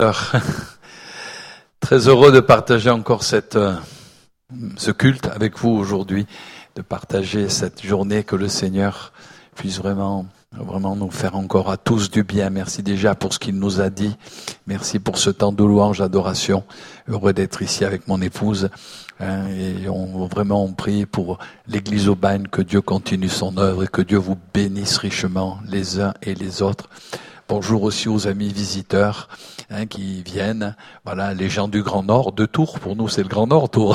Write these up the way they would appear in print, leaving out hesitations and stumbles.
heure. Très heureux de partager encore ce culte avec vous aujourd'hui, de partager cette journée, que le Seigneur puisse vraiment nous faire encore à tous du bien. Merci déjà pour ce qu'il nous a dit. Merci pour ce temps de louange, d'adoration. Heureux d'être ici avec mon épouse. Et on prie pour l'Église Aubagne, que Dieu continue son œuvre et que Dieu vous bénisse richement les uns et les autres. Bonjour aussi aux amis visiteurs qui viennent. Voilà, les gens du Grand Nord, de Tours. Pour nous, c'est le Grand Nord, Tours.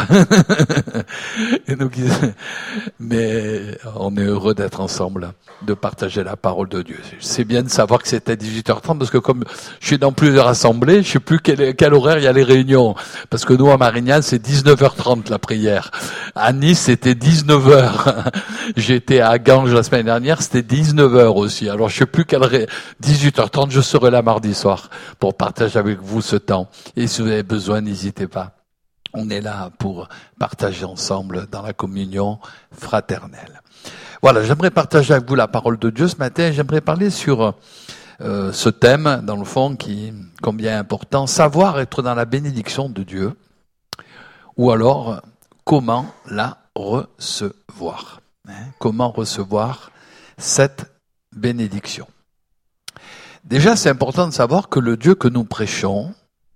Mais on est heureux d'être ensemble, de partager la parole de Dieu. C'est bien de savoir que c'était 18h30 parce que comme je suis dans plusieurs assemblées, je sais plus quel horaire il y a les réunions. Parce que nous, à Marignane, c'est 19h30 la prière. À Nice, c'était 19h. J'étais à Ganges la semaine dernière, c'était 19h aussi. Alors je sais plus 18h30, je serai là mardi soir pour partager avec vous ce temps. Et si vous avez besoin, n'hésitez pas. On est là pour partager ensemble dans la communion fraternelle. Voilà, j'aimerais partager avec vous la parole de Dieu ce matin. J'aimerais parler sur ce thème, dans le fond, qui est combien important, savoir être dans la bénédiction de Dieu, ou alors comment la recevoir. Comment recevoir cette bénédiction. Déjà, c'est important de savoir que le Dieu que nous prêchons,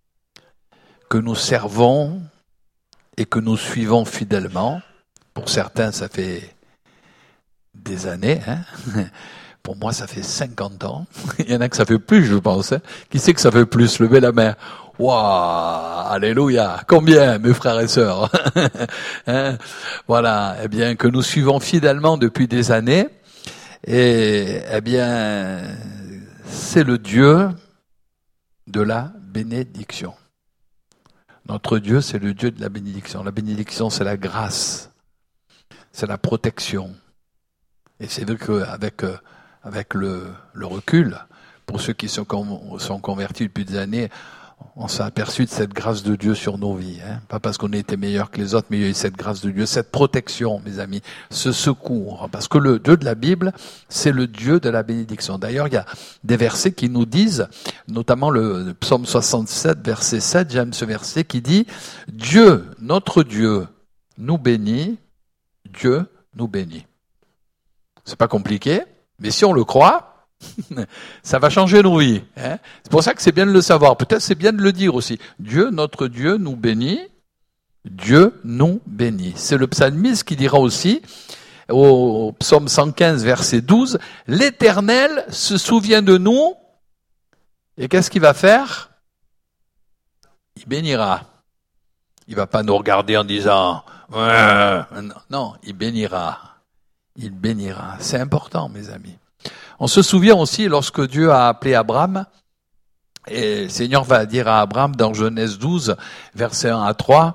que nous servons et que nous suivons fidèlement, pour certains ça fait des années, pour moi ça fait 50 ans, il y en a que ça fait plus je pense, Qui sait que ça fait plus? Levez la main. Waouh, alléluia, combien mes frères et sœurs? Voilà, eh bien que nous suivons fidèlement depuis des années, et eh bien c'est le Dieu de la bénédiction. Notre Dieu, c'est le Dieu de la bénédiction. La bénédiction, c'est la grâce, c'est la protection. Et c'est vrai qu'avec le recul, pour ceux qui sont convertis depuis des années, on s'est aperçu de cette grâce de Dieu sur nos vies. Pas parce qu'on était meilleurs que les autres, mais il y a eu cette grâce de Dieu, cette protection, mes amis, ce secours. Parce que le Dieu de la Bible, c'est le Dieu de la bénédiction. D'ailleurs, il y a des versets qui nous disent, notamment le psaume 67, verset 7, j'aime ce verset qui dit « Dieu, notre Dieu, nous bénit, Dieu nous bénit ». C'est pas compliqué, mais si on le croit, ça va changer nos vies. C'est pour ça que c'est bien de le savoir. Peut-être c'est bien de le dire aussi. Dieu, notre Dieu, nous bénit. Dieu nous bénit. C'est le psalmiste qui dira aussi, au psaume 115, verset 12, « L'Éternel se souvient de nous. » Et qu'est-ce qu'il va faire? Il bénira. Il va pas nous regarder en disant « Non, il bénira. » Il bénira. C'est important, mes amis. On se souvient aussi lorsque Dieu a appelé Abraham, et le Seigneur va dire à Abraham dans Genèse 12, versets 1 à 3,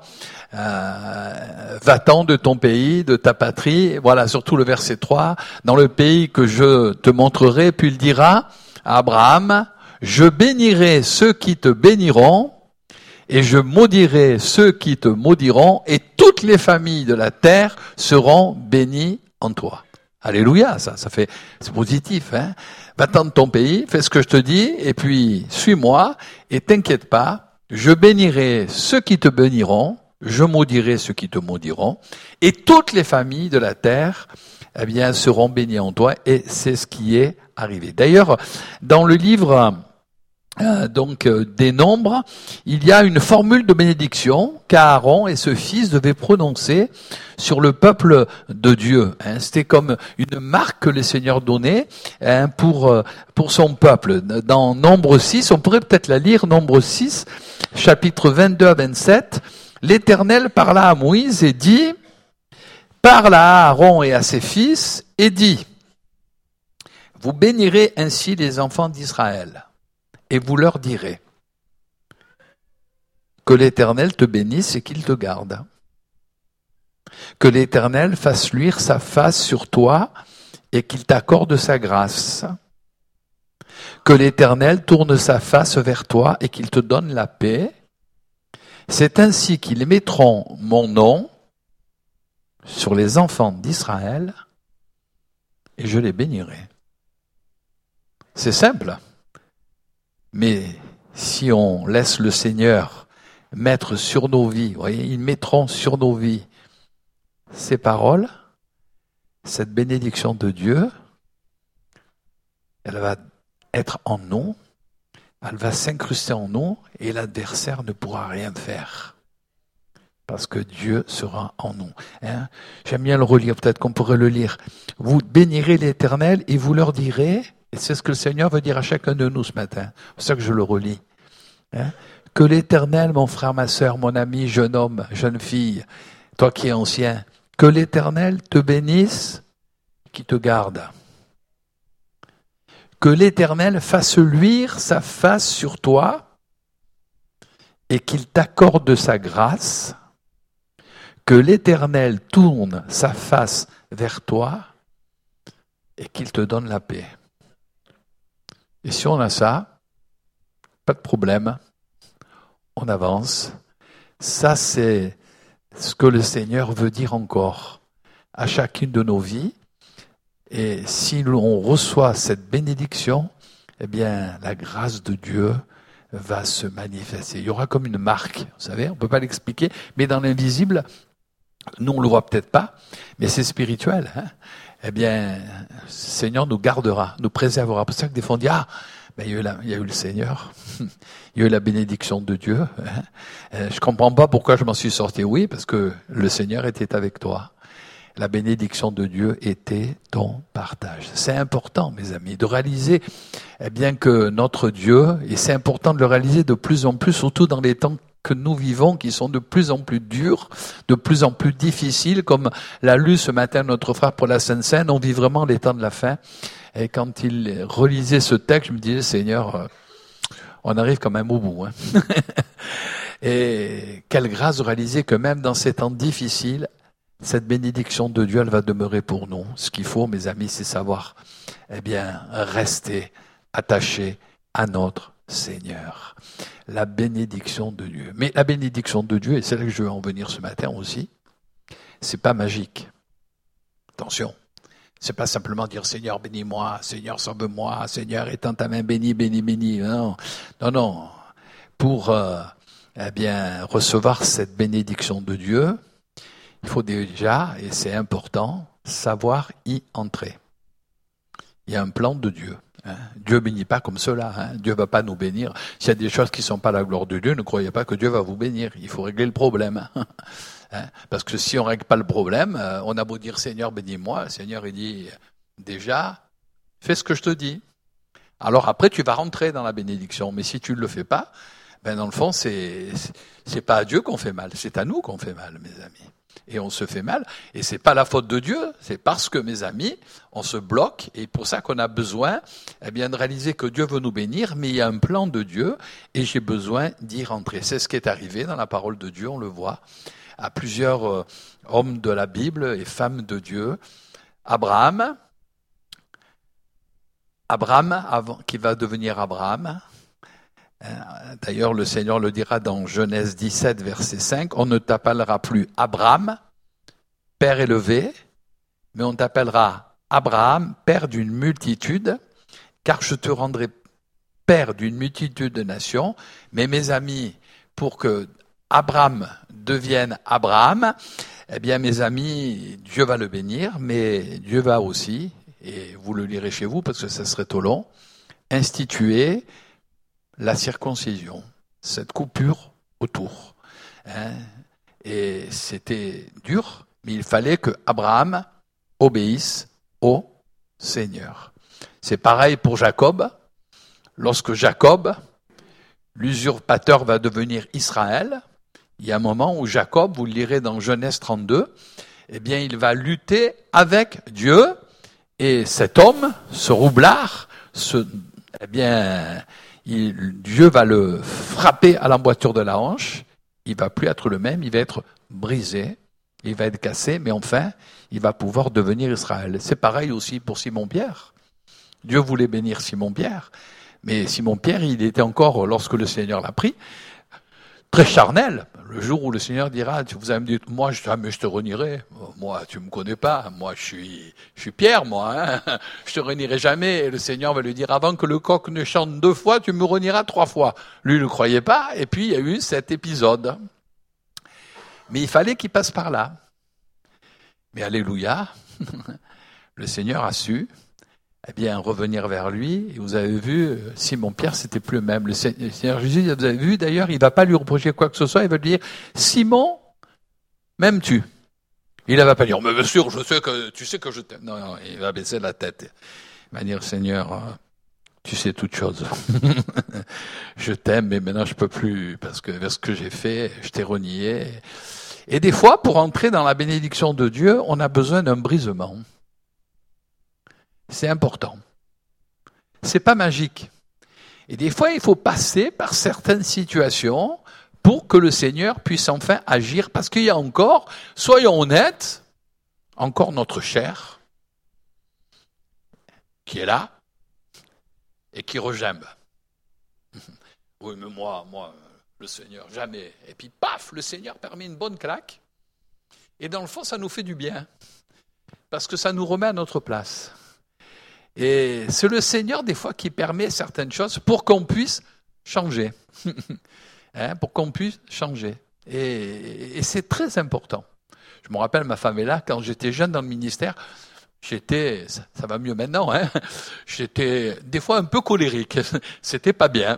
va-t'en de ton pays, de ta patrie, voilà, surtout le verset 3, dans le pays que je te montrerai, puis il dira à Abraham, je bénirai ceux qui te béniront, et je maudirai ceux qui te maudiront, et toutes les familles de la terre seront bénies en toi. Alléluia, c'est positif, Va-t'en de ton pays, fais ce que je te dis, et puis suis-moi, et t'inquiète pas, je bénirai ceux qui te béniront, je maudirai ceux qui te maudiront, et toutes les familles de la terre, eh bien, seront bénies en toi, et c'est ce qui est arrivé. D'ailleurs, dans le livre des Nombres, il y a une formule de bénédiction qu'Aaron et ce fils devaient prononcer sur le peuple de Dieu. C'était comme une marque que le Seigneur donnait pour son peuple. Dans Nombre 6, on pourrait peut-être la lire, Nombre 6, chapitre 22 à 27, l'Éternel parla à Moïse et dit, parle à Aaron et à ses fils et dit, vous bénirez ainsi les enfants d'Israël. Et vous leur direz que l'Éternel te bénisse et qu'il te garde. Que l'Éternel fasse luire sa face sur toi et qu'il t'accorde sa grâce. Que l'Éternel tourne sa face vers toi et qu'il te donne la paix. C'est ainsi qu'ils mettront mon nom sur les enfants d'Israël et je les bénirai. C'est simple. Mais si on laisse le Seigneur mettre sur nos vies, vous voyez, ils mettront sur nos vies ces paroles, cette bénédiction de Dieu, elle va être en nous, elle va s'incruster en nous et l'adversaire ne pourra rien faire. Parce que Dieu sera en nous. Hein? J'aime bien le relire, peut-être qu'on pourrait le lire. Vous bénirez l'Éternel et vous leur direz, et c'est ce que le Seigneur veut dire à chacun de nous ce matin, c'est pour ça que je le relis. Hein? Que l'Éternel, mon frère, ma sœur, mon ami, jeune homme, jeune fille, toi qui es ancien, que l'Éternel te bénisse, qui te garde. Que l'Éternel fasse luire sa face sur toi et qu'il t'accorde sa grâce. Que l'Éternel tourne sa face vers toi et qu'il te donne la paix. Et si on a ça, pas de problème, on avance. Ça, c'est ce que le Seigneur veut dire encore à chacune de nos vies. Et si on reçoit cette bénédiction, eh bien, la grâce de Dieu va se manifester. Il y aura comme une marque, vous savez, on ne peut pas l'expliquer, mais dans l'invisible, nous on le voit peut-être pas, mais c'est spirituel. Hein. Eh bien, le Seigneur nous gardera, nous préservera. C'est pour ça que des fois on dit, il y a eu le Seigneur, il y a eu la bénédiction de Dieu. Hein. Je comprends pas pourquoi je m'en suis sorti. Oui, parce que le Seigneur était avec toi. La bénédiction de Dieu était ton partage. C'est important, mes amis, de réaliser que notre Dieu, et c'est important de le réaliser de plus en plus, surtout dans les temps que nous vivons, qui sont de plus en plus durs, de plus en plus difficiles, comme l'a lu ce matin notre frère pour la Sainte Seine, on vit vraiment les temps de la fin. Et quand il relisait ce texte, je me disais, Seigneur, on arrive quand même au bout. Hein. Et quelle grâce de réaliser que même dans ces temps difficiles, cette bénédiction de Dieu, elle va demeurer pour nous. Ce qu'il faut, mes amis, c'est savoir, rester attaché à notre Seigneur. La bénédiction de Dieu. Mais la bénédiction de Dieu, et c'est là que je veux en venir ce matin aussi, c'est pas magique. Attention. C'est pas simplement dire Seigneur, bénis-moi, Seigneur, sauve-moi, Seigneur, étends ta main, bénis, bénis, bénis. Non, non. Pour, recevoir cette bénédiction de Dieu, il faut déjà, et c'est important, savoir y entrer. Il y a un plan de Dieu. Hein. Dieu bénit pas comme cela. Hein. Dieu va pas nous bénir. S'il y a des choses qui sont pas la gloire de Dieu, ne croyez pas que Dieu va vous bénir. Il faut régler le problème. Hein. Parce que si on règle pas le problème, on a beau dire Seigneur, bénis-moi. Le Seigneur, il dit déjà, fais ce que je te dis. Alors après, tu vas rentrer dans la bénédiction. Mais si tu ne le fais pas, dans le fond, c'est pas à Dieu qu'on fait mal. C'est à nous qu'on fait mal, mes amis. Et on se fait mal, et c'est pas la faute de Dieu, c'est parce que, mes amis, on se bloque, et pour ça qu'on a besoin, de réaliser que Dieu veut nous bénir, mais il y a un plan de Dieu, et j'ai besoin d'y rentrer. C'est ce qui est arrivé dans la parole de Dieu, on le voit, à plusieurs hommes de la Bible et femmes de Dieu. Abraham, qui va devenir Abraham. D'ailleurs, le Seigneur le dira dans Genèse 17, verset 5, on ne t'appellera plus Abraham, père élevé, mais on t'appellera Abraham, père d'une multitude, car je te rendrai père d'une multitude de nations. Mais mes amis, pour que Abraham devienne Abraham, mes amis, Dieu va le bénir, mais Dieu va aussi, et vous le lirez chez vous parce que ça serait trop long, instituer la circoncision, cette coupure autour. Et c'était dur, mais il fallait que Abraham obéisse au Seigneur. C'est pareil pour Jacob. Lorsque Jacob, l'usurpateur, va devenir Israël, il y a un moment où Jacob, vous le lirez dans Genèse 32, il va lutter avec Dieu, et cet homme, ce roublard, Dieu va le frapper à l'emboîture de la hanche, il va plus être le même, il va être brisé, il va être cassé, mais enfin, il va pouvoir devenir Israël. C'est pareil aussi pour Simon-Pierre. Dieu voulait bénir Simon-Pierre, mais Simon-Pierre, il était encore, lorsque le Seigneur l'a pris, très charnel. Le jour où le Seigneur dira, vous allez me dire, moi, je te renierai. Moi, tu me connais pas. Moi, je suis Pierre, moi. Hein. Je te renierai jamais. Et le Seigneur va lui dire, avant que le coq ne chante 2 fois, tu me renieras 3 fois. Lui, il ne croyait pas. Et puis, il y a eu cet épisode. Mais il fallait qu'il passe par là. Mais alléluia, le Seigneur a su, eh bien, revenir vers lui. Et vous avez vu, Simon-Pierre, c'était plus le même. Le Seigneur Jésus, vous avez vu, d'ailleurs, il va pas lui reprocher quoi que ce soit. Il va lui dire, Simon, m'aimes-tu? Il ne va pas dire, mais bien sûr, tu sais que je t'aime. Non, non, il va baisser la tête. Il va dire, Seigneur, tu sais toutes choses. Je t'aime, mais maintenant je peux plus, parce que vers ce que j'ai fait, je t'ai renié. Et des fois, pour entrer dans la bénédiction de Dieu, on a besoin d'un brisement. C'est important. C'est pas magique. Et des fois, il faut passer par certaines situations pour que le Seigneur puisse enfin agir, parce qu'il y a encore, soyons honnêtes, encore notre chair qui est là et qui regimbe. Oui, mais moi, le Seigneur, jamais. Et puis, paf, le Seigneur permet une bonne claque. Et dans le fond, ça nous fait du bien, parce que ça nous remet à notre place. Et c'est le Seigneur, des fois, qui permet certaines choses pour qu'on puisse changer. Pour qu'on puisse changer. Et c'est très important. Je me rappelle, ma femme est là, quand j'étais jeune dans le ministère, ça va mieux maintenant, hein, j'étais des fois un peu colérique. C'était pas bien.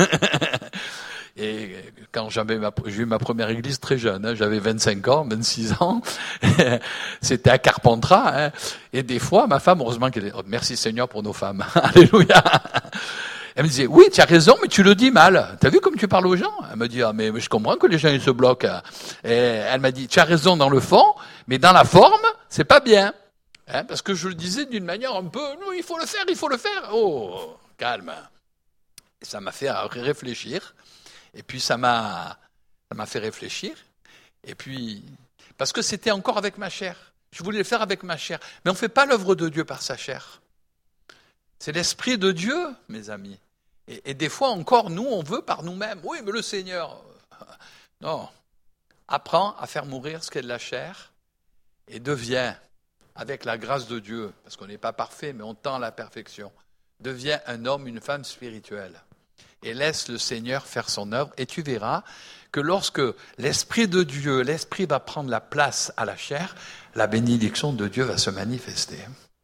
Et quand j'ai eu ma première église très jeune, hein, j'avais 25 ans, 26 ans, c'était à Carpentras, hein, et des fois, ma femme, heureusement qu'elle est, merci Seigneur pour nos femmes, alléluia. Elle me disait, oui, tu as raison, mais tu le dis mal. T'as vu comme tu parles aux gens? Elle me dit, ah, mais je comprends que les gens, ils se bloquent. Et elle m'a dit, tu as raison dans le fond, mais dans la forme, c'est pas bien. Hein, parce que je le disais d'une manière un peu, non, il faut le faire. Oh, calme. Et ça m'a fait réfléchir. Et puis ça m'a fait réfléchir. Et puis, parce que c'était encore avec ma chair. Je voulais le faire avec ma chair. Mais on ne fait pas l'œuvre de Dieu par sa chair. C'est l'Esprit de Dieu, mes amis. Et des fois encore, nous, on veut par nous-mêmes. Oui, mais le Seigneur. Non. Apprends à faire mourir ce qu'est de la chair et deviens, avec la grâce de Dieu, parce qu'on n'est pas parfait, mais on tend à la perfection, deviens un homme, une femme spirituelle. Et laisse le Seigneur faire son œuvre. Et tu verras que lorsque l'Esprit de Dieu, l'Esprit va prendre la place à la chair, la bénédiction de Dieu va se manifester.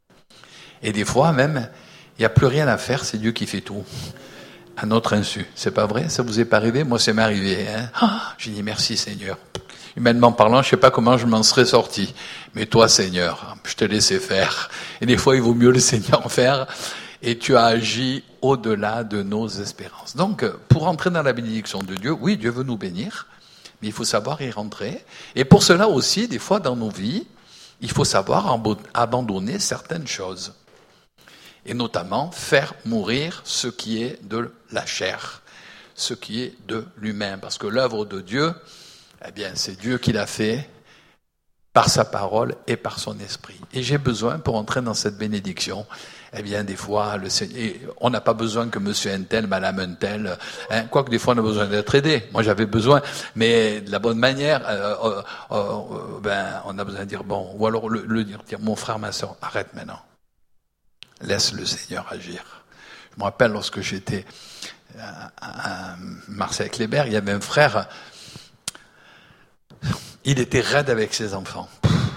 Et des fois même, il n'y a plus rien à faire, c'est Dieu qui fait tout. À notre insu. C'est pas vrai? Ça vous est pas arrivé? Moi, ça m'est arrivé. Hein? J'ai dit merci Seigneur. Humainement parlant, je sais pas comment je m'en serais sorti. Mais toi, Seigneur, je te laissais faire. Et des fois, il vaut mieux le Seigneur faire. Et tu as agi au-delà de nos espérances. Donc, pour entrer dans la bénédiction de Dieu, oui, Dieu veut nous bénir, mais il faut savoir y rentrer. Et pour cela aussi, des fois dans nos vies, il faut savoir abandonner certaines choses. Et notamment, faire mourir ce qui est de la chair, ce qui est de l'humain. Parce que l'œuvre de Dieu, eh bien, c'est Dieu qui l'a fait par sa parole et par son esprit. Et j'ai besoin, pour entrer dans cette bénédiction, eh bien, des fois, le Seigneur, on n'a pas besoin que monsieur un tel, madame un tel, hein, quoique des fois on a besoin d'être aidé. Moi, j'avais besoin, mais de la bonne manière, on a besoin de dire, bon, ou alors le dire, mon frère, ma soeur, arrête maintenant. Laisse le Seigneur agir. Je me rappelle lorsque j'étais à Marseille-Clébert, il y avait un frère, il était raide avec ses enfants.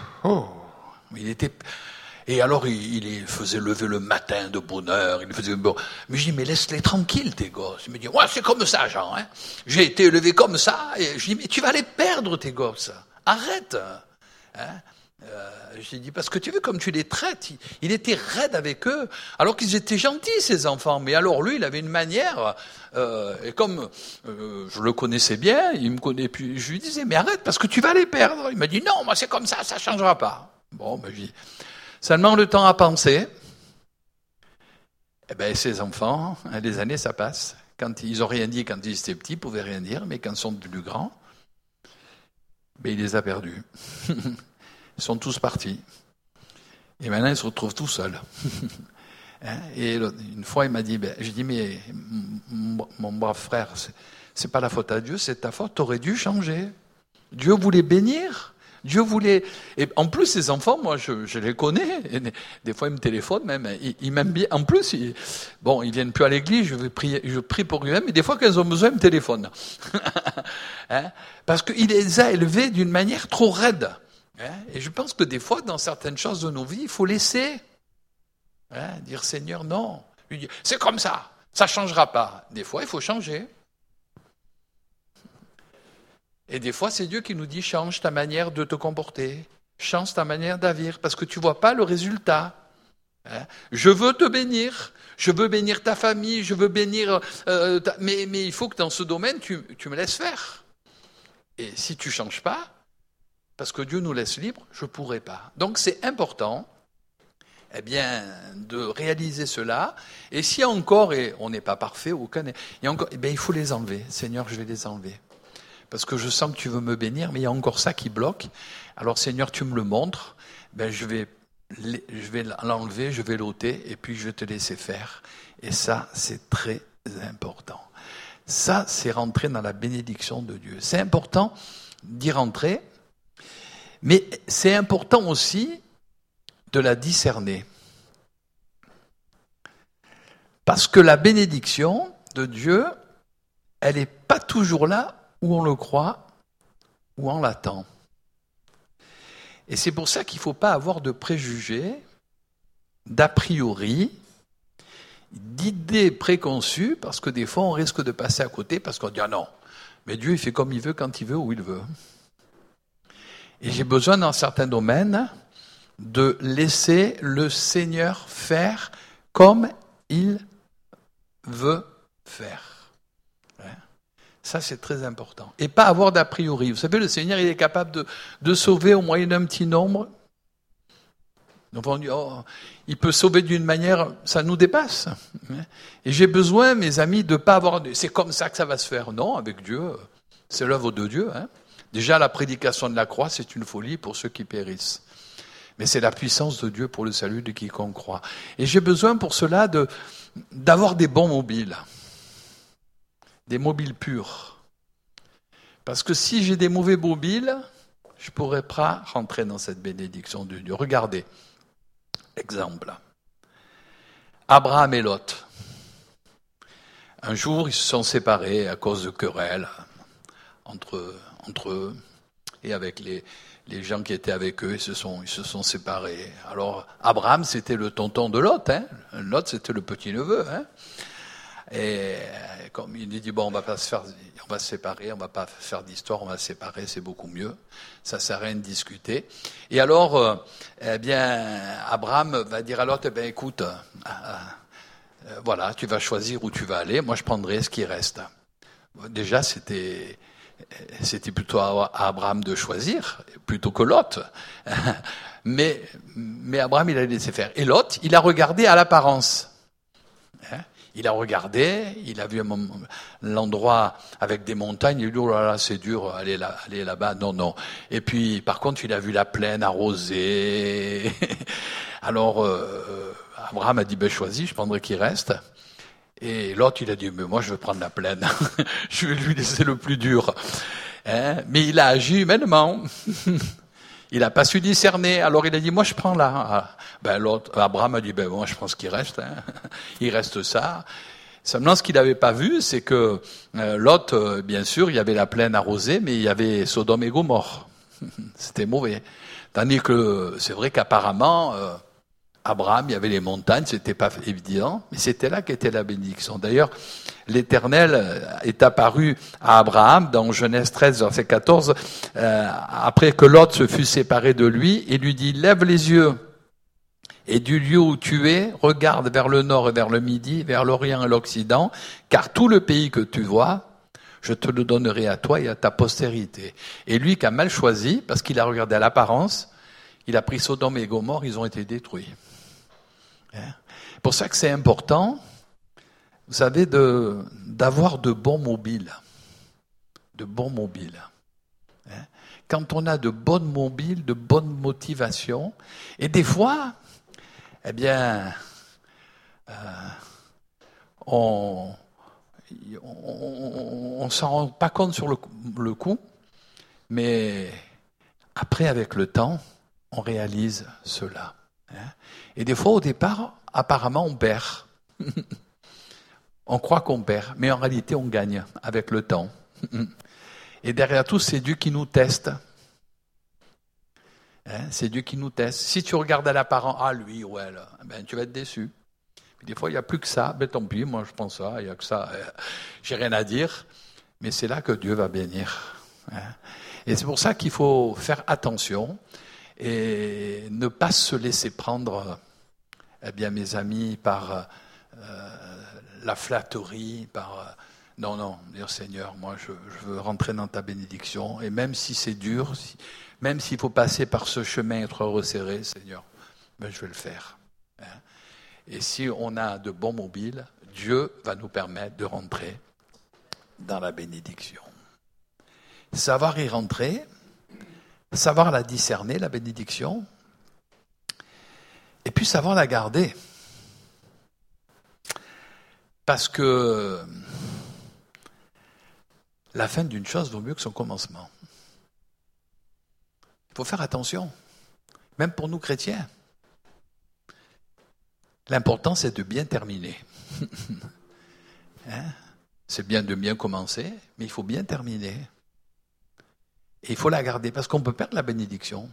Et alors, il les faisait lever le matin de bonne heure. Mais je dis, mais laisse-les tranquilles, tes gosses. Il me dit, ouais, c'est comme ça, Jean. Hein. J'ai été élevé comme ça. Et je dis, mais tu vas les perdre, tes gosses. Arrête. Hein. J'ai dit, parce que tu veux comme tu les traites. Il était raide avec eux, alors qu'ils étaient gentils, ces enfants. Mais alors lui, il avait une manière, et comme je le connaissais bien, il me connaît plus, je lui disais, mais arrête, parce que tu vas les perdre. Il m'a dit, non, moi c'est comme ça changera pas. Bon, ben je dis, seulement le temps à penser. Eh ben, ces enfants, les années, ça passe. Quand ils ont rien dit, quand ils étaient petits, ils pouvaient rien dire, mais quand ils sont plus grands, ben, il les a perdus. Ils sont tous partis. Et maintenant, ils se retrouvent tout seuls. Et une fois, il m'a dit, j'ai dit, mais mon brave frère, c'est pas la faute à Dieu, c'est ta faute, t'aurais dû changer. Dieu voulait bénir. Dieu voulait... Et en plus, ces enfants, moi, je les connais. Et des fois, ils me téléphonent même. Ils m'aiment bien. En plus, ils viennent plus à l'église. Je prie pour eux-mêmes. Mais des fois, quand ils ont besoin, ils me téléphonent. Hein? Parce qu'il les a élevés d'une manière trop raide. Hein? Et je pense que des fois, dans certaines choses de nos vies, il faut laisser. Hein? Dire, Seigneur, non. Lui dire, c'est comme ça. Ça changera pas. Des fois, il faut changer. Et des fois, c'est Dieu qui nous dit, change ta manière de te comporter, change ta manière d'agir, parce que tu ne vois pas le résultat. Hein? Je veux te bénir, je veux bénir ta famille, je veux bénir... mais il faut que dans ce domaine, tu me laisses faire. Et si tu ne changes pas, parce que Dieu nous laisse libres, je ne pourrai pas. Donc c'est important de réaliser cela. Et s'il y a encore, et on n'est pas parfait, il faut les enlever. Seigneur, je vais les enlever. Parce que je sens que tu veux me bénir, mais il y a encore ça qui bloque. Alors Seigneur, tu me le montres, je vais l'enlever, je vais l'ôter, et puis je vais te laisser faire. Et ça, c'est très important. Ça, c'est rentrer dans la bénédiction de Dieu. C'est important d'y rentrer, mais c'est important aussi de la discerner. Parce que la bénédiction de Dieu, elle n'est pas toujours là où on le croit, où on l'attend. Et c'est pour ça qu'il ne faut pas avoir de préjugés, d'a priori, d'idées préconçues, parce que des fois on risque de passer à côté, parce qu'on dit « Ah non, mais Dieu il fait comme il veut, quand il veut, où il veut ». Et j'ai besoin dans certains domaines de laisser le Seigneur faire comme il veut faire. Ça, c'est très important. Et pas avoir d'a priori. Vous savez, le Seigneur, il est capable de sauver au moyen d'un petit nombre. Donc on dit, il peut sauver d'une manière, ça nous dépasse. Et j'ai besoin, mes amis, de pas avoir, c'est comme ça que ça va se faire. Non, avec Dieu, c'est l'œuvre de Dieu. Hein. Déjà, la prédication de la croix, c'est une folie pour ceux qui périssent. Mais c'est la puissance de Dieu pour le salut de quiconque croit. Et j'ai besoin pour cela d'avoir des bons mobiles. Des mobiles purs. Parce que si j'ai des mauvais mobiles, je ne pourrais pas rentrer dans cette bénédiction de Dieu. Regardez, exemple. Abraham et Lot. Un jour, ils se sont séparés à cause de querelles entre eux et avec les gens qui étaient avec eux, ils se sont séparés. Alors, Abraham, c'était le tonton de Lot. Hein. Lot, c'était le petit-neveu. Hein. Et comme il dit, on va se séparer, on va pas faire d'histoire, on va se séparer, c'est beaucoup mieux. Ça sert à rien de discuter. Et alors, Abraham va dire à Lot, écoute, voilà, tu vas choisir où tu vas aller, moi je prendrai ce qui reste. Déjà, c'était plutôt à Abraham de choisir, plutôt que Lot. Mais Abraham, il a laissé faire. Et Lot, il a regardé à l'apparence. Il a regardé, il a vu l'endroit avec des montagnes, il a dit, oh là là, c'est dur, aller là-bas, non. Et puis, par contre, il a vu la plaine arrosée. Alors, Abraham a dit, choisis, je prendrai qui reste. Et l'autre, il a dit, mais moi, je vais prendre la plaine. Je vais lui laisser le plus dur. Mais il a agi humainement. Il n'a pas su discerner. Alors il a dit, moi je prends là. L'autre, Abraham a dit, moi je prends ce qui reste. Hein. Il reste ça. Seulement ce qu'il n'avait pas vu, c'est que Lot, bien sûr, il y avait la plaine arrosée, mais il y avait Sodome et Gomorrhe. C'était mauvais. Tandis que c'est vrai qu'apparemment, Abraham, il y avait les montagnes, c'était pas évident, mais c'était là qu'était la bénédiction. D'ailleurs, l'Éternel est apparu à Abraham dans Genèse 13, verset 14, après que Lot se fut séparé de lui, et lui dit, lève les yeux, et du lieu où tu es, regarde vers le nord et vers le midi, vers l'orient et l'occident, car tout le pays que tu vois, je te le donnerai à toi et à ta postérité. Et lui qui a mal choisi, parce qu'il a regardé à l'apparence, il a pris Sodome et Gomorrhe, ils ont été détruits. C'est pour ça que c'est important, vous savez, d'avoir de bons mobiles. De bons mobiles. Quand on a de bonnes mobiles, de bonnes motivations, et des fois, on ne s'en rend pas compte sur le coup, mais après, avec le temps, on réalise cela. Et des fois, au départ, apparemment, on perd. On croit qu'on perd, mais en réalité, on gagne avec le temps. Et derrière tout, c'est Dieu qui nous teste. C'est Dieu qui nous teste. Si tu regardes à l'apparent, ah lui, ouais, là, ben, tu vas être déçu. Puis des fois, il n'y a plus que ça. Ben tant pis, moi je pense ça, il n'y a que ça. J'ai rien à dire. Mais c'est là que Dieu va bénir. Et c'est pour ça qu'il faut faire attention et ne pas se laisser prendre, eh bien, mes amis, par la flatterie, par... non, dire Seigneur, moi je veux rentrer dans ta bénédiction. Et même si c'est dur, même s'il faut passer par ce chemin, être resserré, Seigneur, ben, je vais le faire. Et si on a de bons mobiles, Dieu va nous permettre de rentrer dans la bénédiction. Savoir y rentrer, savoir la discerner, la bénédiction, et puis savoir la garder. Parce que la fin d'une chose vaut mieux que son commencement. Il faut faire attention, même pour nous chrétiens. L'important, c'est de bien terminer. C'est bien de bien commencer, mais il faut bien terminer. Et il faut la garder, parce qu'on peut perdre la bénédiction.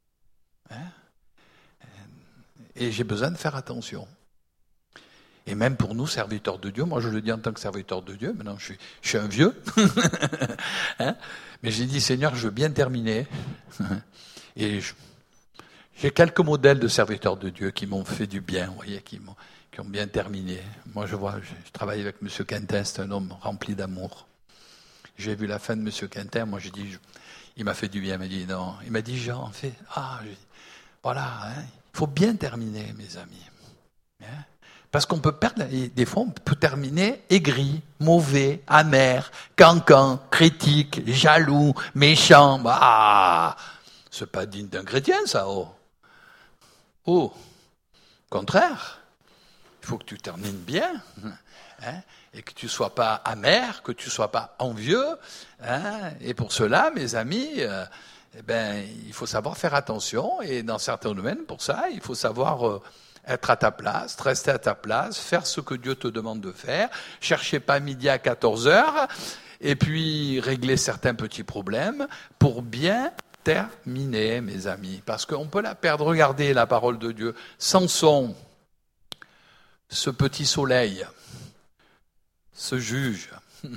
Et j'ai besoin de faire attention. Et même pour nous, serviteurs de Dieu, moi je le dis en tant que serviteur de Dieu, maintenant je suis un vieux, mais j'ai dit, Seigneur, je veux bien terminer. Et j'ai quelques modèles de serviteurs de Dieu qui m'ont fait du bien, vous voyez, qui ont bien terminé. Moi je travaille avec M. Quentin, c'est un homme rempli d'amour. J'ai vu la fin de M. Quentin, moi j'ai dit, il m'a fait du bien, il m'a dit non. Il m'a dit, Jean, voilà, il faut bien terminer, mes amis. Parce qu'on peut perdre, des fois on peut terminer aigri, mauvais, amer, cancan, critique, jaloux, méchant. Bah, c'est pas digne d'un chrétien ça, au contraire, il faut que tu termines bien, et que tu sois pas amer, que tu sois pas envieux, et pour cela, mes amis, il faut savoir faire attention, et dans certains domaines, pour ça, il faut savoir être à ta place, rester à ta place, faire ce que Dieu te demande de faire, cherchez pas midi à 14h, et puis régler certains petits problèmes pour bien terminer, mes amis. Parce qu'on peut la perdre. Regardez la parole de Dieu. Samson, ce petit soleil, ce juge,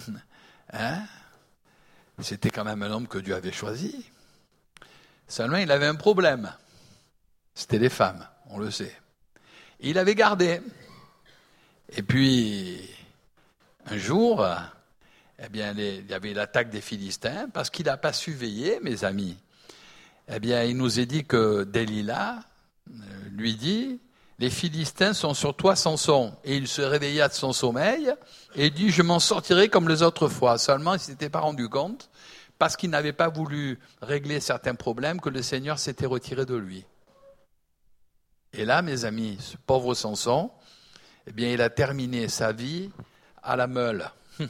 c'était quand même un homme que Dieu avait choisi. Seulement, il avait un problème. C'était les femmes, on le sait. Il avait gardé. Et puis, un jour, il y avait l'attaque des Philistins, parce qu'il n'a pas su veiller, mes amis. Il nous est dit que Delilah lui dit, les Philistins sont sur toi, Samson. Et il se réveilla de son sommeil et dit, je m'en sortirai comme les autres fois. Seulement, il ne s'était pas rendu compte, parce qu'il n'avait pas voulu régler certains problèmes, que le Seigneur s'était retiré de lui. Et là, mes amis, ce pauvre Samson, il a terminé sa vie à la meule.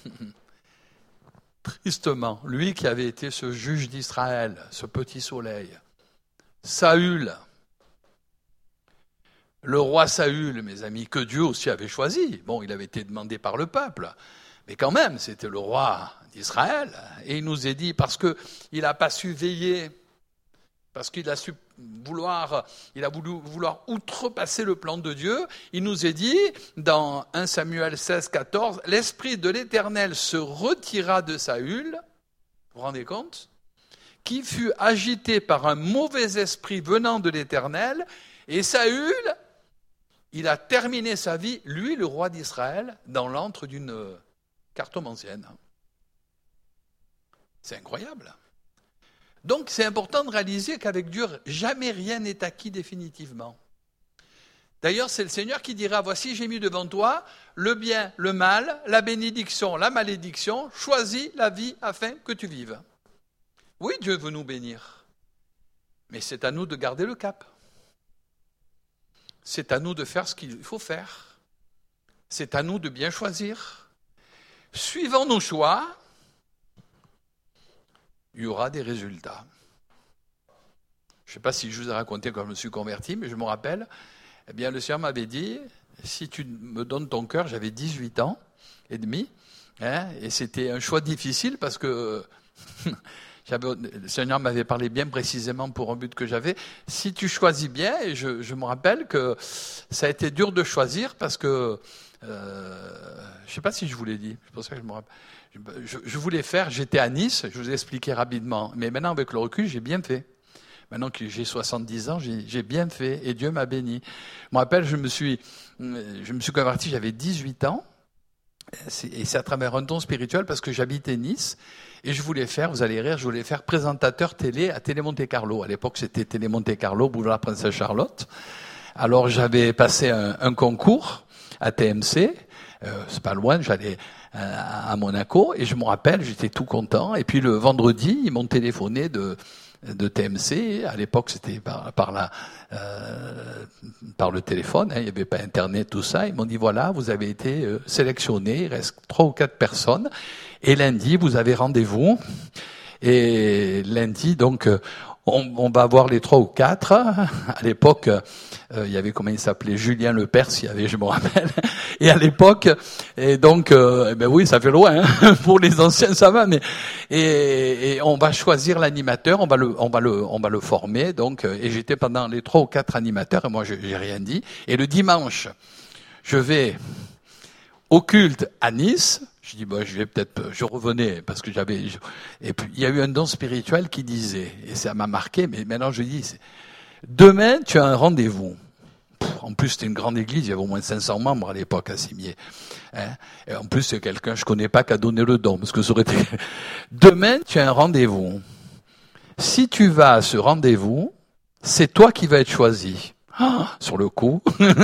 Tristement, lui qui avait été ce juge d'Israël, ce petit soleil. Saül, le roi Saül, mes amis, que Dieu aussi avait choisi. Bon, il avait été demandé par le peuple, mais quand même, c'était le roi d'Israël. Et il nous est dit, parce qu'il n'a pas su veiller, parce qu'il a voulu outrepasser le plan de Dieu. Il nous est dit, dans 1 Samuel 16, 14, « L'Esprit de l'Éternel se retira de Saül, vous vous rendez compte, qui fut agité par un mauvais esprit venant de l'Éternel, et Saül, il a terminé sa vie, lui, le roi d'Israël, dans l'antre d'une cartomancienne. » C'est incroyable. Donc, c'est important de réaliser qu'avec Dieu, jamais rien n'est acquis définitivement. D'ailleurs, c'est le Seigneur qui dira, voici, j'ai mis devant toi le bien, le mal, la bénédiction, la malédiction, choisis la vie afin que tu vives. Oui, Dieu veut nous bénir, mais c'est à nous de garder le cap. C'est à nous de faire ce qu'il faut faire. C'est à nous de bien choisir. suivant nos choix, il y aura des résultats. Je ne sais pas si je vous ai raconté quand je me suis converti, mais je me rappelle, eh bien, le Seigneur m'avait dit, si tu me donnes ton cœur, j'avais 18 ans et demi, et c'était un choix difficile parce que le Seigneur m'avait parlé bien précisément pour un but que j'avais. Si tu choisis bien, et je me rappelle que ça a été dur de choisir parce que, je ne sais pas si je vous l'ai dit, c'est pour ça que je me rappelle. Je voulais faire, j'étais à Nice, je vous ai expliqué rapidement, mais maintenant avec le recul, j'ai bien fait. Maintenant que j'ai 70 ans, j'ai bien fait et Dieu m'a béni. Je me rappelle, je me suis converti, j'avais 18 ans et c'est à travers un don spirituel parce que j'habitais Nice et je voulais faire, vous allez rire, je voulais faire présentateur télé à Télé Monte Carlo. À l'époque, c'était Télé Monte Carlo, boulevard Princesse Charlotte. Alors j'avais passé un concours à TMC, c'est pas loin, j'allais à Monaco et je me rappelle, j'étais tout content et puis le vendredi, ils m'ont téléphoné de TMC. À l'époque, c'était par le téléphone. Il n'y avait pas Internet, tout ça. Ils m'ont dit, voilà, vous avez été sélectionné. Il reste 3 ou 4 personnes. Et lundi, vous avez rendez-vous. Et lundi, donc, on va voir les 3 ou 4. À l'époque, il y avait, comment il s'appelait, Julien Lepers, il y avait, je me rappelle. Et à l'époque, et donc, ben oui, ça fait loin, hein. Pour les anciens, ça va, mais et on va choisir l'animateur, on va le former, donc, et j'étais pendant les 3 ou 4 animateurs, et moi, j'ai rien dit. Et le dimanche, je vais au culte à Nice. Je dis, je revenais, parce que et puis, il y a eu un don spirituel qui disait, et ça m'a marqué, mais maintenant je dis, demain, tu as un rendez-vous. En plus, c'était une grande église, il y avait au moins 500 membres à l'époque à Cimier. Et en plus, c'est quelqu'un, je connais pas, qui a donné le don, parce que ça aurait été... Demain, tu as un rendez-vous. Si tu vas à ce rendez-vous, c'est toi qui vas être choisi. Sur le coup.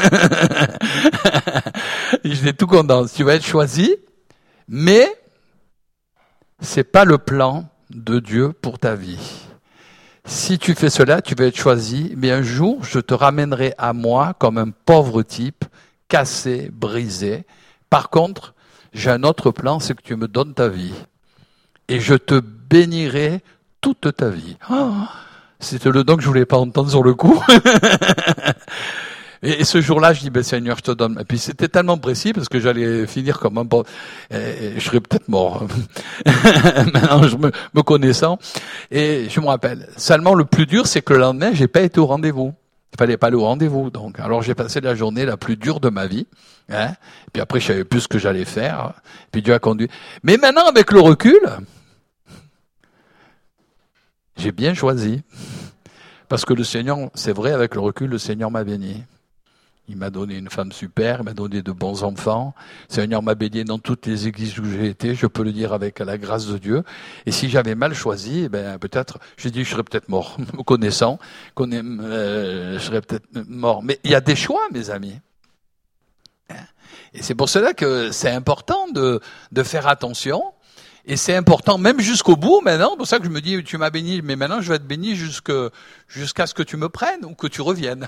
J'étais tout content. Tu vas être choisi, mais c'est pas le plan de Dieu pour ta vie. Si tu fais cela, tu vas être choisi, mais un jour, je te ramènerai à moi comme un pauvre type, cassé, brisé. Par contre, j'ai un autre plan, c'est que tu me donnes ta vie. Et je te bénirai toute ta vie. C'était le don que je voulais pas entendre sur le coup. Et ce jour-là, je dis, Seigneur, je te donne. Et puis c'était tellement précis parce que j'allais finir comme un bon, je serais peut-être mort. Maintenant, me connaissant. Et je me rappelle. Seulement, le plus dur, c'est que le lendemain, j'ai pas été au rendez-vous. Il fallait pas aller au rendez-vous. Donc, alors j'ai passé la journée la plus dure de ma vie. Et puis après, je savais plus ce que j'allais faire. Puis Dieu a conduit. Mais maintenant, avec le recul, j'ai bien choisi. Parce que le Seigneur, c'est vrai, avec le recul, le Seigneur m'a béni. Il m'a donné une femme super, il m'a donné de bons enfants. Le Seigneur m'a béni dans toutes les églises où j'ai été, je peux le dire avec la grâce de Dieu. Et si j'avais mal choisi, peut-être, je serais peut-être mort, me connaissant, je serais peut-être mort. Mais il y a des choix, mes amis. Et c'est pour cela que c'est important de faire attention. Et c'est important, même jusqu'au bout maintenant. C'est pour ça que je me dis, tu m'as béni, mais maintenant je vais être béni jusqu'à ce que tu me prennes ou que tu reviennes.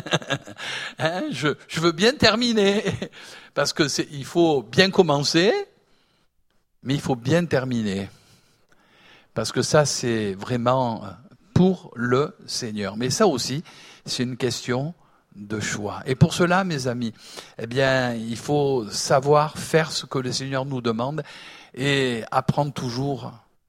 Je veux bien terminer. Parce que il faut bien commencer, mais il faut bien terminer. Parce que ça, c'est vraiment pour le Seigneur. Mais ça aussi, c'est une question de choix. Et pour cela, mes amis, il faut savoir faire ce que le Seigneur nous demande et apprendre toujours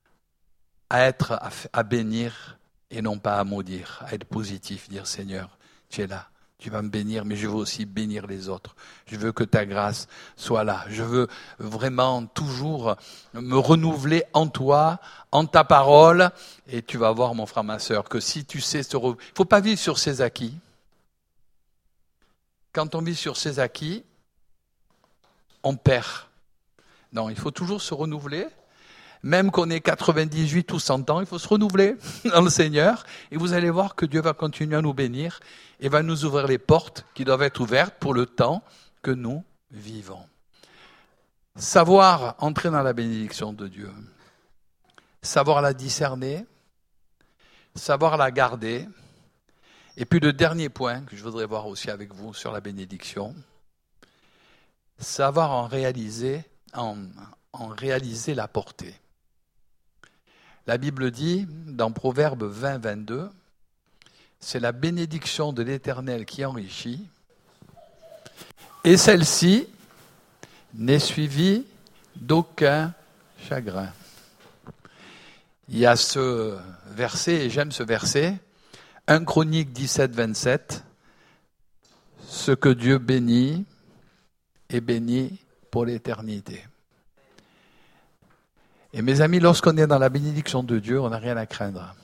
à bénir et non pas à maudire, à être positif, dire Seigneur, tu es là, tu vas me bénir, mais je veux aussi bénir les autres. Je veux que ta grâce soit là. Je veux vraiment toujours me renouveler en toi, en ta parole, et tu vas voir, mon frère, ma sœur, que si tu sais il faut pas vivre sur ses acquis. Quand on vit sur ses acquis, on perd. Non, il faut toujours se renouveler. Même qu'on ait 98 ou 100 ans, il faut se renouveler dans le Seigneur. Et vous allez voir que Dieu va continuer à nous bénir et va nous ouvrir les portes qui doivent être ouvertes pour le temps que nous vivons. Savoir entrer dans la bénédiction de Dieu. Savoir la discerner. Savoir la garder. Et puis le dernier point que je voudrais voir aussi avec vous sur la bénédiction. Savoir en réaliser, en réaliser la portée. La Bible dit, dans Proverbe 20, 22, c'est la bénédiction de l'Éternel qui enrichit, et celle-ci n'est suivie d'aucun chagrin. Il y a ce verset, et j'aime ce verset, 1 Chronique 17, 27, ce que Dieu bénit est béni pour l'éternité. Et mes amis, lorsqu'on est dans la bénédiction de Dieu, on n'a rien à craindre.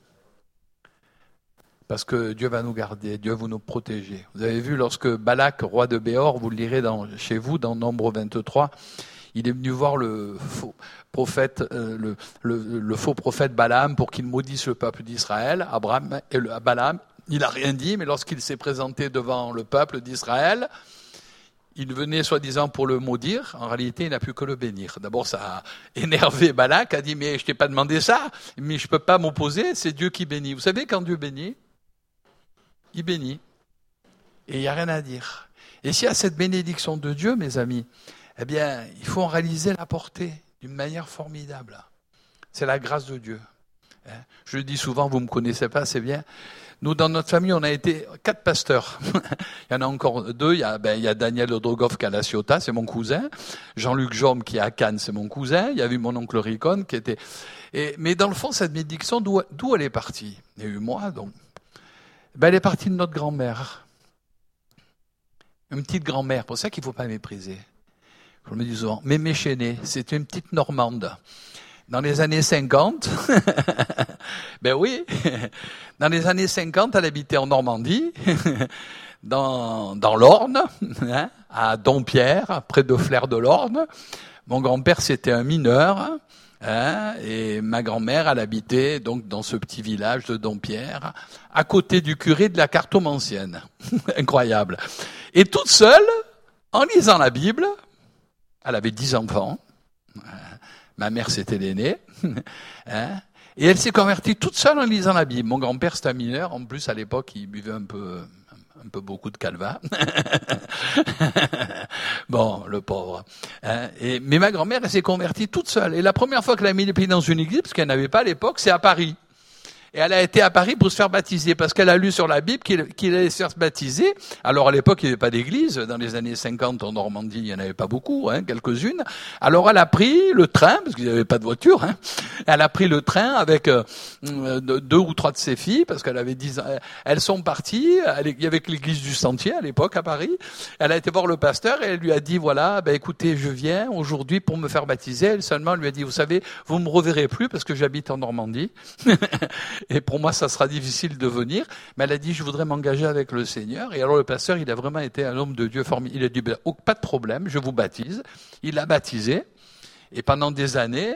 Parce que Dieu va nous garder, Dieu va nous protéger. Vous avez vu, lorsque Balak, roi de Béor, vous le lirez chez vous, dans Nombre 23, il est venu voir le faux prophète, le faux prophète Balaam pour qu'il maudisse le peuple d'Israël. Balaam, il n'a rien dit, mais lorsqu'il s'est présenté devant le peuple d'Israël, il venait soi-disant pour le maudire. En réalité, il n'a pu que le bénir. D'abord, ça a énervé Balak, a dit, mais je t'ai pas demandé ça, mais je peux pas m'opposer, c'est Dieu qui bénit. Vous savez, quand Dieu bénit, il bénit. Et il n'y a rien à dire. Et s'il y a cette bénédiction de Dieu, mes amis, eh bien, il faut en réaliser la portée d'une manière formidable. C'est la grâce de Dieu. Je le dis souvent, vous ne me connaissez pas, c'est bien. Nous, dans notre famille, on a été 4 pasteurs. Il y en a encore 2. Il y a Daniel Odrogov qui est à La Ciotat, c'est mon cousin. Jean-Luc Jaume qui est à Cannes, c'est mon cousin. Il y avait mon oncle Ricon qui était... mais dans le fond, cette bénédiction, d'où elle est partie? Il y a eu moi, donc. Elle est partie de notre grand-mère. Une petite grand-mère, pour ça qu'il ne faut pas mépriser. Je me dis souvent, Mémé Chéné, c'est une petite Normande. Dans les années 50, ben oui, dans les années 50, elle habitait en Normandie, dans l'Orne, hein, à Dompierre, près de Flers-de-l'Orne. Mon grand-père, c'était un mineur, hein, et ma grand-mère, elle habitait donc dans ce petit village de Dompierre, à côté du curé de la Cartomancienne. Incroyable. Et toute seule, en lisant la Bible, elle avait 10 enfants. Ma mère, c'était l'aînée. Hein, et elle s'est convertie toute seule en lisant la Bible. Mon grand-père, c'était un mineur. En plus, à l'époque, il buvait un peu beaucoup de calva. Bon, le pauvre. Hein, mais ma grand-mère, elle s'est convertie toute seule. Et la première fois qu'elle a mis les pieds dans une église, parce qu'elle n'avait pas à l'époque, c'est à Paris. Et elle a été à Paris pour se faire baptiser, parce qu'elle a lu sur la Bible qu'il allait se faire baptiser. Alors à l'époque, il n'y avait pas d'église. Dans les années 50, en Normandie, il n'y en avait pas beaucoup, hein, quelques-unes. Alors elle a pris le train, parce qu'il n'y avait pas de voiture. Hein. Elle a pris le train avec 2 ou 3 de ses filles, parce qu'elle avait 10 ans. Elles sont parties. Il y avait l'église du Sentier à l'époque à Paris. Elle a été voir le pasteur et elle lui a dit, voilà, écoutez, je viens aujourd'hui pour me faire baptiser. Elle seulement lui a dit, vous savez, vous me reverrez plus parce que j'habite en Normandie. Et pour moi, ça sera difficile de venir. Mais elle a dit, je voudrais m'engager avec le Seigneur. Et alors le pasteur, il a vraiment été un homme de Dieu formidable. Il a dit, pas de problème, je vous baptise. Il l'a baptisé. Et pendant des années,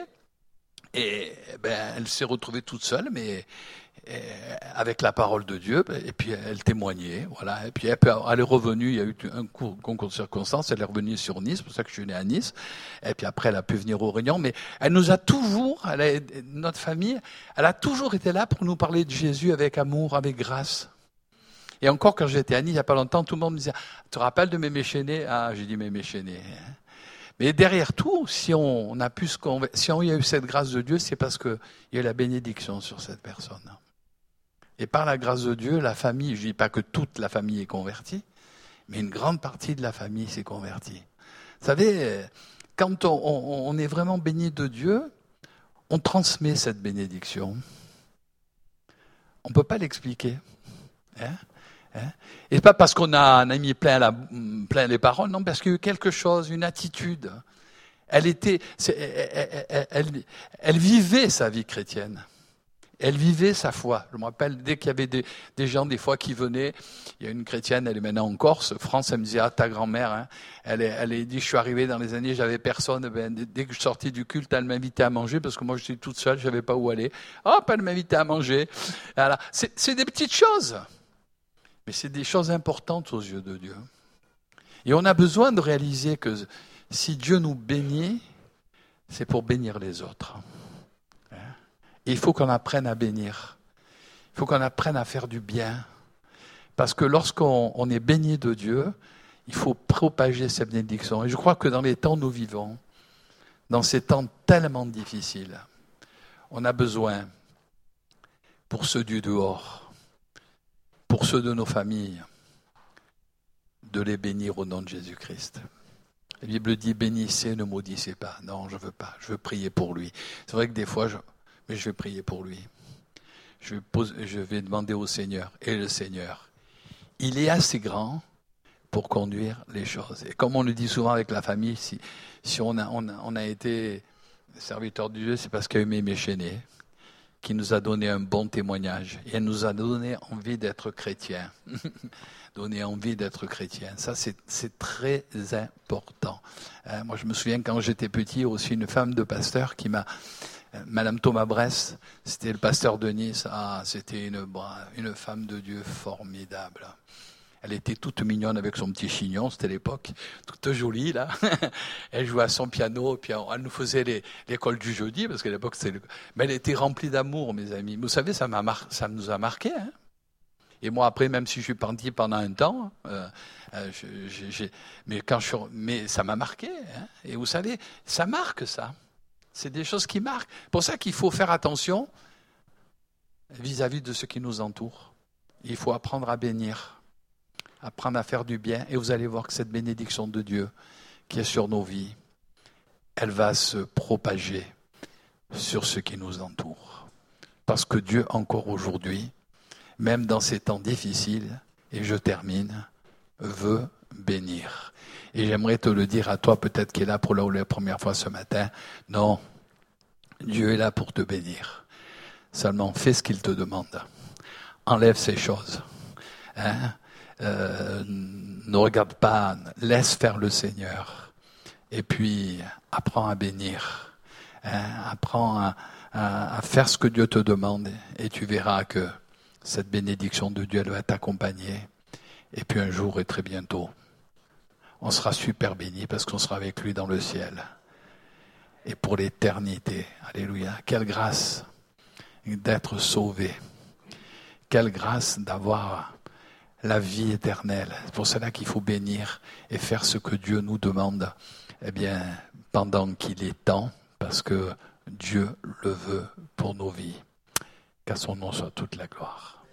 elle s'est retrouvée toute seule, mais avec la parole de Dieu. Et puis elle témoignait, voilà. Et puis elle est revenue. Il y a eu un concours de circonstances. Elle est revenue sur Nice, c'est pour ça que je suis né à Nice. Et puis après, elle a pu venir au Réunion. Mais elle nous a toujours, notre famille, elle a toujours été là pour nous parler de Jésus avec amour, avec grâce. Et encore, quand j'étais à Nice, il n'y a pas longtemps, tout le monde me disait, tu te rappelles de Mémé Chéné? Ah, j'ai dit Mémé Chéné. Mais derrière tout, si on a y a eu cette grâce de Dieu, c'est parce qu'il y a eu la bénédiction sur cette personne. Et par la grâce de Dieu, la famille, je dis pas que toute la famille est convertie, mais une grande partie de la famille s'est convertie. Vous savez, quand on est vraiment béni de Dieu, on transmet cette bénédiction. On peut pas l'expliquer. Et pas parce qu'on a mis plein les paroles, non, parce qu'il y a eu quelque chose, une attitude. Elle vivait sa vie chrétienne. Elle vivait sa foi. Je me rappelle, dès qu'il y avait des gens, des fois, qui venaient, il y a une chrétienne, elle est maintenant en Corse, France, elle me disait, ta grand-mère, hein, elle dit, je suis arrivé dans les années, j'avais personne, dès que je sortais du culte, elle m'invitait à manger, parce que moi, j'étais toute seule, je savais pas où aller. Hop, elle m'invitait à manger. Voilà. C'est des petites choses. Mais c'est des choses importantes aux yeux de Dieu. Et on a besoin de réaliser que si Dieu nous bénit, c'est pour bénir les autres. Et il faut qu'on apprenne à bénir. Il faut qu'on apprenne à faire du bien. Parce que lorsqu'on est béni de Dieu, il faut propager cette bénédiction. Et je crois que dans les temps où nous vivons, dans ces temps tellement difficiles, on a besoin, pour ceux du dehors, pour ceux de nos familles, de les bénir au nom de Jésus-Christ. La Bible dit, bénissez, ne maudissez pas. Non, je veux pas. Je veux prier pour lui. C'est vrai que des fois, mais je vais prier pour lui. Je vais demander au Seigneur. Et le Seigneur, il est assez grand pour conduire les choses. Et comme on le dit souvent avec la famille, si on a été serviteur de Dieu, c'est parce qu'il a aimé Méchéné, qui nous a donné un bon témoignage. Et elle nous a donné envie d'être chrétiens. Donner envie d'être chrétien. Ça, c'est très important. Moi, je me souviens quand j'étais petit, aussi une femme de pasteur qui m'a... Madame Thomas Bress, c'était le pasteur de Nice. Ah, c'était une femme de Dieu formidable. Elle était toute mignonne avec son petit chignon, c'était l'époque, toute jolie là. Elle jouait à son piano, puis elle nous faisait l'école du jeudi, parce qu'à l'époque c'était... Mais elle était remplie d'amour, mes amis. Vous savez, ça nous a marqué. Hein. Et moi après, même si je suis parti pendant un temps, mais ça m'a marqué. Hein. Et vous savez, ça marque ça. C'est des choses qui marquent. C'est pour ça qu'il faut faire attention vis-à-vis de ce qui nous entoure. Il faut apprendre à bénir, apprendre à faire du bien. Et vous allez voir que cette bénédiction de Dieu qui est sur nos vies, elle va se propager sur ce qui nous entoure. Parce que Dieu, encore aujourd'hui, même dans ces temps difficiles, et je termine, veut bénir. Et j'aimerais te le dire à toi, peut-être qui est là pour la première fois ce matin. Non, Dieu est là pour te bénir. Seulement, fais ce qu'il te demande. Enlève ces choses. Hein? Ne regarde pas, laisse faire le Seigneur. Et puis, apprends à bénir. Hein? Apprends à faire ce que Dieu te demande. Et tu verras que cette bénédiction de Dieu, elle va t'accompagner. Et puis un jour et très bientôt, on sera super béni parce qu'on sera avec lui dans le ciel. Et pour l'éternité. Alléluia. Quelle grâce d'être sauvé. Quelle grâce d'avoir la vie éternelle. C'est pour cela qu'il faut bénir et faire ce que Dieu nous demande. Eh bien, pendant qu'il est temps, parce que Dieu le veut pour nos vies. Qu'à son nom soit toute la gloire.